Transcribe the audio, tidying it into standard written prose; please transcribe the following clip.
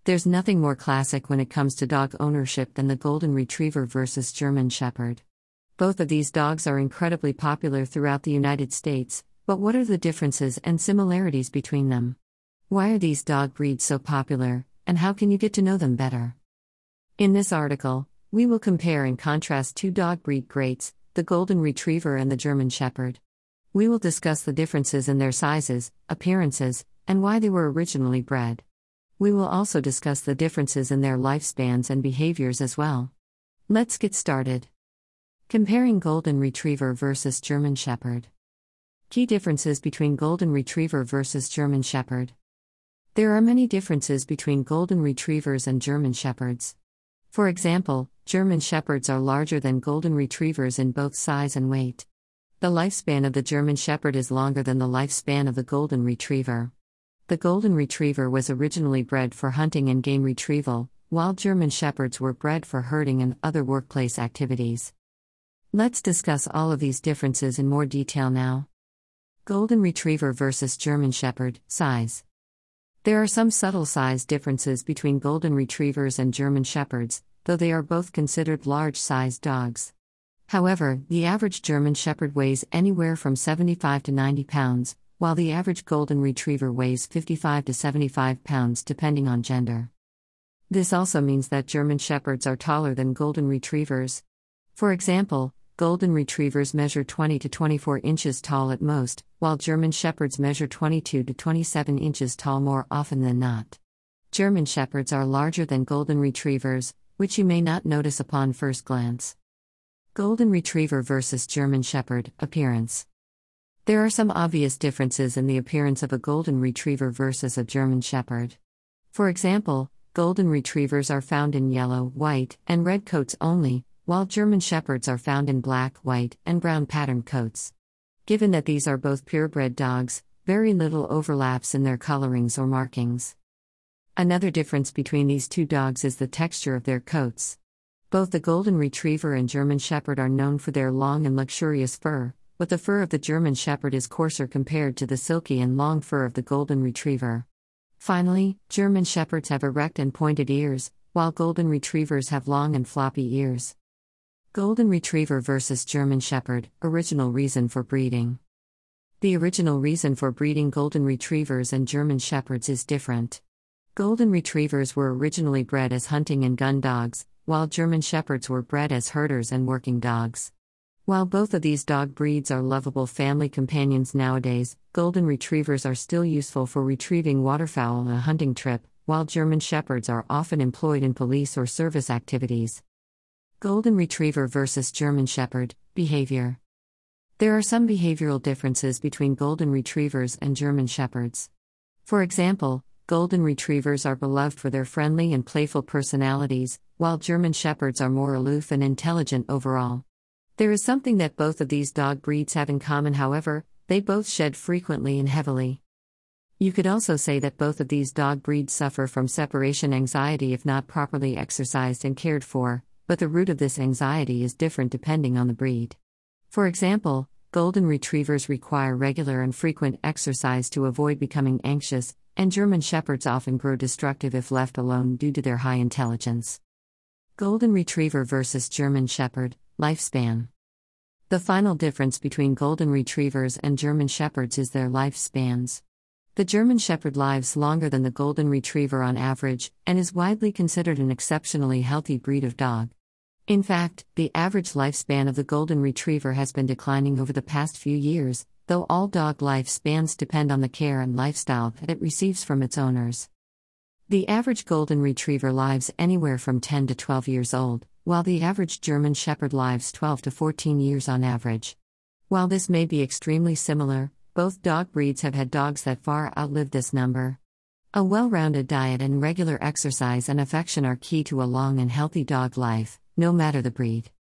There's nothing more classic when it comes to dog ownership than the Golden Retriever versus German Shepherd. Both of these dogs are incredibly popular throughout the United States, but what are the differences and similarities between them? Why are these dog breeds so popular, and how can you get to know them better? In this article, we will compare and contrast two dog breed greats, the Golden Retriever and the German Shepherd. We will discuss the differences in their sizes, appearances, and why they were originally bred. We will also discuss the differences in their lifespans and behaviors as well. Let's get started. Comparing Golden Retriever versus German Shepherd. Key differences between Golden Retriever versus German Shepherd. There are many differences between Golden Retrievers and German Shepherds. For example, German Shepherds are larger than Golden Retrievers in both size and weight. The lifespan of the German Shepherd is longer than the lifespan of the Golden Retriever. The Golden Retriever was originally bred for hunting and game retrieval, while German Shepherds were bred for herding and other workplace activities. Let's discuss all of these differences in more detail now. Golden Retriever versus German Shepherd, size. There are some subtle size differences between Golden Retrievers and German Shepherds, though they are both considered large-sized dogs. However, the average German Shepherd weighs anywhere from 75 to 90 pounds, while the average Golden Retriever weighs 55 to 75 pounds depending on gender. This also means that German Shepherds are taller than Golden Retrievers. For example, Golden Retrievers measure 20 to 24 inches tall at most, while German Shepherds measure 22 to 27 inches tall more often than not. German Shepherds are larger than Golden Retrievers, which you may not notice upon first glance. Golden Retriever versus German Shepherd, appearance. There are some obvious differences in the appearance of a Golden Retriever versus a German Shepherd. For example, Golden Retrievers are found in yellow, white, and red coats only, while German Shepherds are found in black, white, and brown patterned coats. Given that these are both purebred dogs, very little overlaps in their colorings or markings. Another difference between these two dogs is the texture of their coats. Both the Golden Retriever and German Shepherd are known for their long and luxurious fur, but the fur of the German Shepherd is coarser compared to the silky and long fur of the Golden Retriever. Finally, German Shepherds have erect and pointed ears, while Golden Retrievers have long and floppy ears. Golden Retriever versus German Shepherd, original reason for breeding. The original reason for breeding Golden Retrievers and German Shepherds is different. Golden Retrievers were originally bred as hunting and gun dogs, while German Shepherds were bred as herders and working dogs. While both of these dog breeds are lovable family companions nowadays, Golden Retrievers are still useful for retrieving waterfowl on a hunting trip, while German Shepherds are often employed in police or service activities. Golden Retriever versus German Shepherd, behavior. There are some behavioral differences between Golden Retrievers and German Shepherds. For example, Golden Retrievers are beloved for their friendly and playful personalities, while German Shepherds are more aloof and intelligent overall. There is something that both of these dog breeds have in common, however, they both shed frequently and heavily. You could also say that both of these dog breeds suffer from separation anxiety if not properly exercised and cared for, but the root of this anxiety is different depending on the breed. For example, Golden Retrievers require regular and frequent exercise to avoid becoming anxious, and German Shepherds often grow destructive if left alone due to their high intelligence. Golden Retriever versus German Shepherd, lifespan. The final difference between Golden Retrievers and German Shepherds is their lifespans. The German Shepherd lives longer than the Golden Retriever on average, and is widely considered an exceptionally healthy breed of dog. In fact, the average lifespan of the Golden Retriever has been declining over the past few years, though all dog lifespans depend on the care and lifestyle that it receives from its owners. The average Golden Retriever lives anywhere from 10 to 12 years old, while the average German Shepherd lives 12 to 14 years on average. While this may be extremely similar, both dog breeds have had dogs that far outlive this number. A well-rounded diet and regular exercise and affection are key to a long and healthy dog life, no matter the breed.